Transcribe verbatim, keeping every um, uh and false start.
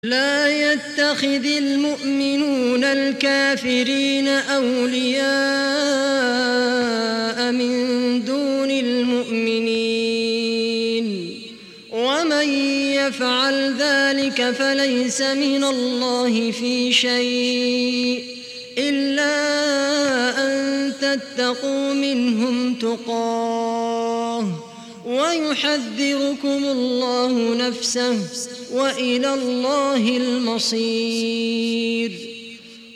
لا يتخذ المؤمنون الكافرين أولياء من دون المؤمنين ومن يفعل ذلك فليس من الله في شيء إلا أن تتقوا منهم تقاه ويحذركم الله نفسه وإلى الله المصير.